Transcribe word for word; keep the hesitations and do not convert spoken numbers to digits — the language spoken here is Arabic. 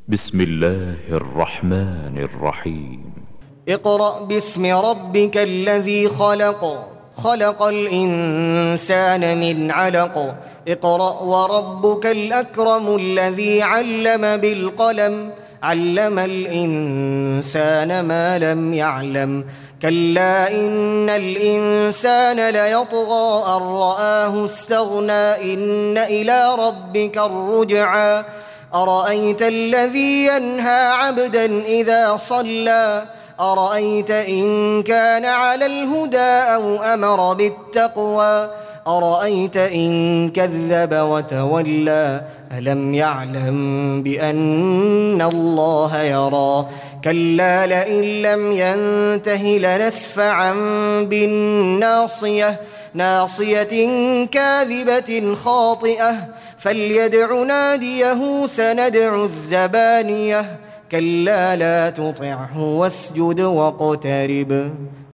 بسم الله الرحمن الرحيم. اقرأ باسم ربك الذي خلق خلق الإنسان من علق اقرأ وربك الأكرم الذي علم بالقلم علم الإنسان ما لم يعلم كلا إن الإنسان ليطغى أن رآه استغنى إن إلى ربك الرجعى أرأيت الذي ينهى عبدا إذا صلى أرأيت إن كان على الهدى أو أمر بالتقوى أرأيت إن كذب وتولى ألم يعلم بأن الله يرى كلا لئن لم ينته لنسفعا بالناصية ناصية كاذبة خاطئة فليدع ناديه سندع الزبانية كلا لا تطعه واسجد واقترب.